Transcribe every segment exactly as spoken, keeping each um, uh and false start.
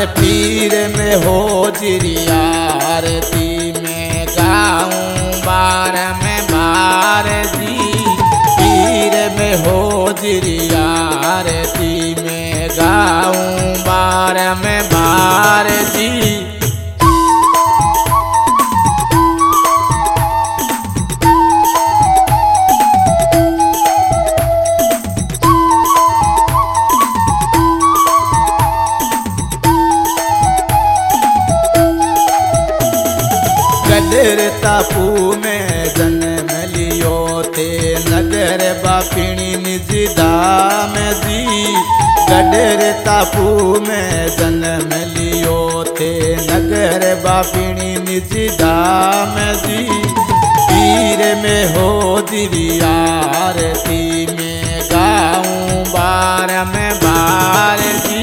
मारे पीर में हो जिरी आरती में गाऊं बार में बार जी। पीर में हो जिरी आरती में गाऊं बार में बार जी। गडर तापू में जन्म लियो थे नगर बापिणी निज धाम जी। गडर तापू में जन्म लियो थे नगर बापिणी निज धाम जी। पीर में हो दिरी आरती में गाऊं बार में बार जी।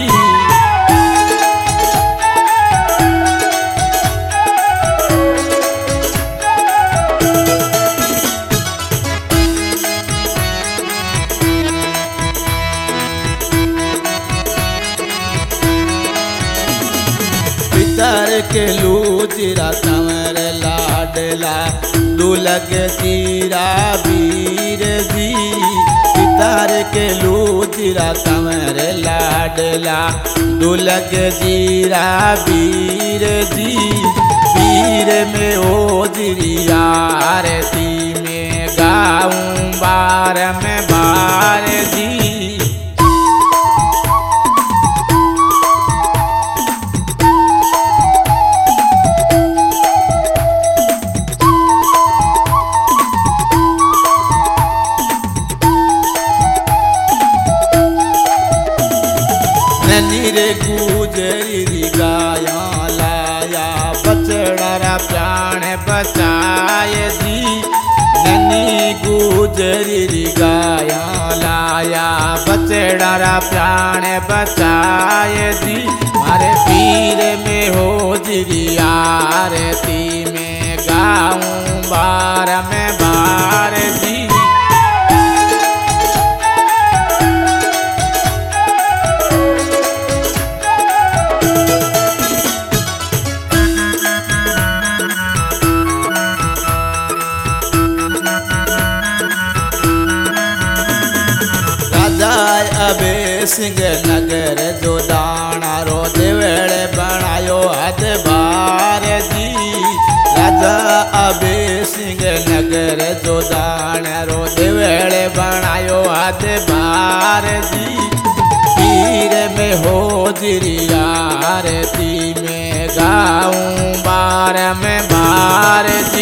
पितर के लूचिरा तंवर लाडला दुलग जीरा वीर जी। पितर के लूचिरा तंवर लाडला दुलग जीरा वीर जी। वीर में ओ जिरी आरती में गाऊं बार में बार जी। नीरे गुजरी गाया लाया बचड़ा प्राण बचाए जी। ननी गुजरी गाया लाया बचड़ा प्राण बचाए जी। मारे पीर में हो जिरी आरती में गाऊं बार में बार जी। अबे सिंह नगर जो दाना रो देवड़ बनायो हद बार जी। राजा अबे सिंह नगर जो दाना रो देवड़ बनायो हद बार जी। पीर में हो जिरी आरती में गाऊं बार में बार जी।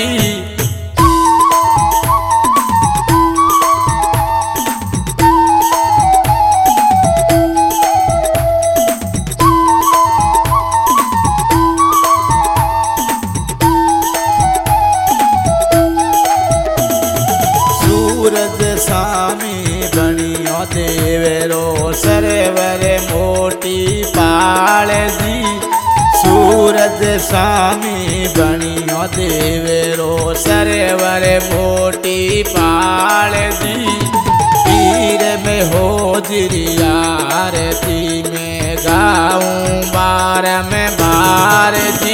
सूरज स्वामी बनियो देवेरो सरवर मोटी पाल जी। सूरज स्वामी बनियो देवेरो सरवर मोटी पाल जी। पीर में हो जिरी आरती में गाऊं बार में बार जी।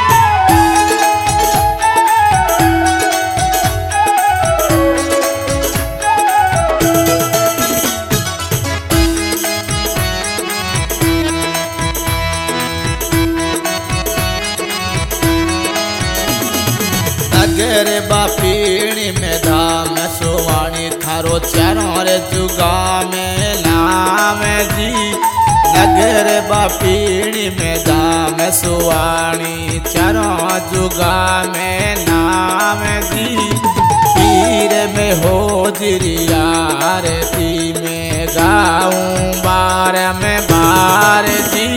नगर बापिणी में धाम सुवाणी थारो चारों रे जुगा में नाम जी। नगर बापिणी में धाम सुवाणी चारों जुगा में नाम जी। पीर में हो जिरी आरती में गाऊं बार में बार जी।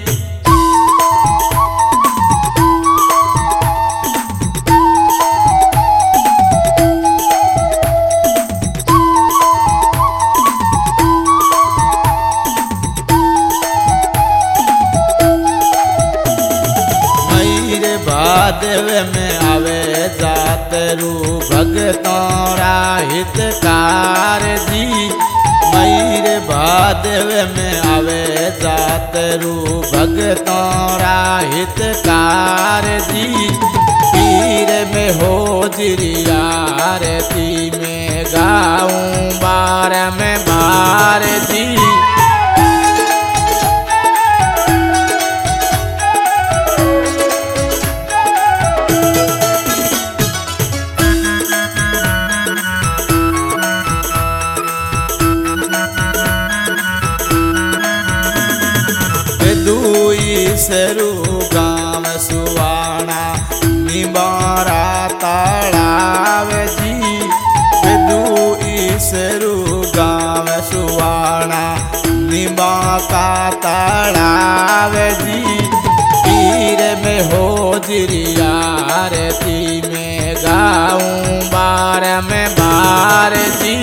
देव में आवे जातरू भगतों राहितकार जी। मयूर भादेव में आवे जात तेरू भगतों राहितकार जी। पीर में हो जिरिया आरती में गाऊं बार में बार जी। सरू गाँव सुवाना निबारा तालाब जी। दू ईसरू गाँव सुवाना निबा का तालाब जी। पीर में हो जिरिया आरती में गाऊं बार में बार जी।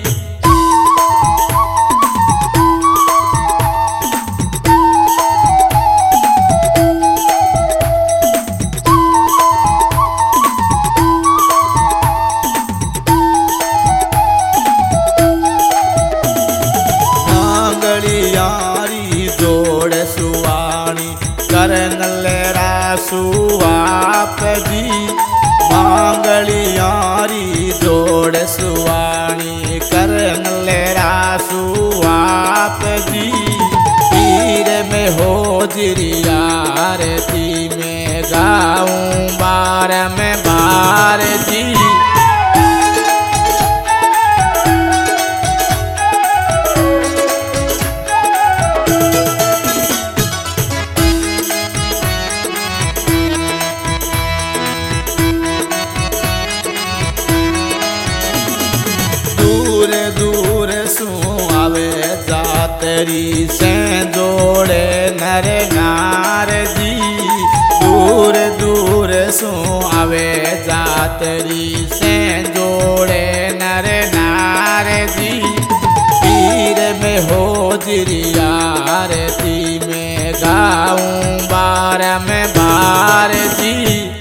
जोड़ सुवाणी करनल रासुआप जी। मांगलियारी जोड़ सुवाणी करनल रासुआप जी। पीर में हो जिरिया आरती में गाऊं बार में बार जी। दूर दूर सु आवे जातरी से जोड़े नर नार जी। दूर दूर सु आवे जातरी से जोड़े नर नार जी। पीर में हो जिरिया आरती में गाऊं बार में बार जी।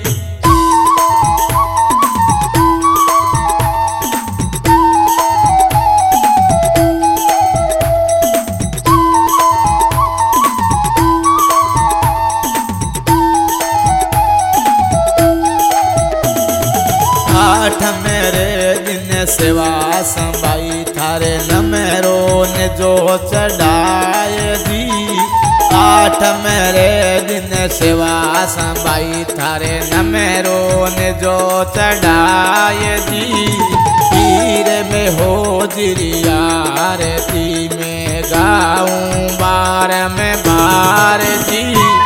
आठ मेरे दिन सेवा संभाई थारे नमेरो ने जो चढ़ाए जी। आठ मेरे दिन सेवा संभाई थारे नमेरो ने जो चढ़ाए जी। पीर में हो जिरिया आरती में गाऊं बार में बार जी।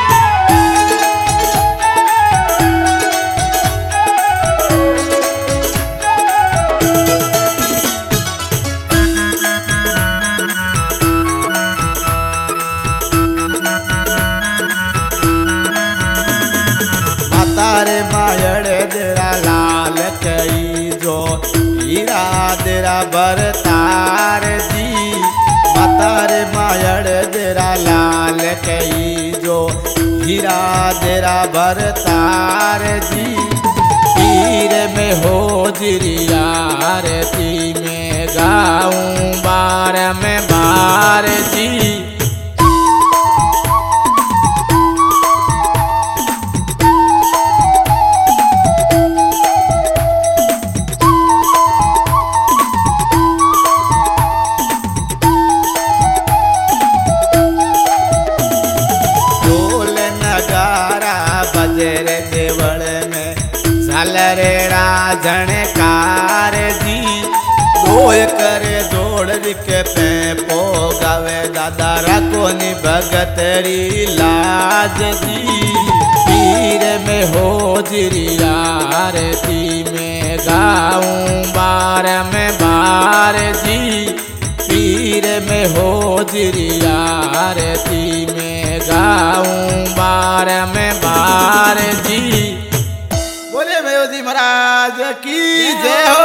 तारे मायड़ तेरा लाल कई जो हीरा तेरा बरतार जी। मातारे मायड़ तेरा लाल कई जो हीरा तेरा बरतार जी। पीर में हो जिरिया आरती में गाऊं बार में बार जी। बजर देवल में झालरे राजणकार जी। दोय करे जोड़ के पे पो गावे दादा रखो नि भगतरी लाज जी। पीर में हो जिरिया आरती में गाऊं बार में बार जी। पीर में हो जिरिया आरती में गाऊं बार में बार जी। बोले भैया जी महाराज की जय हो।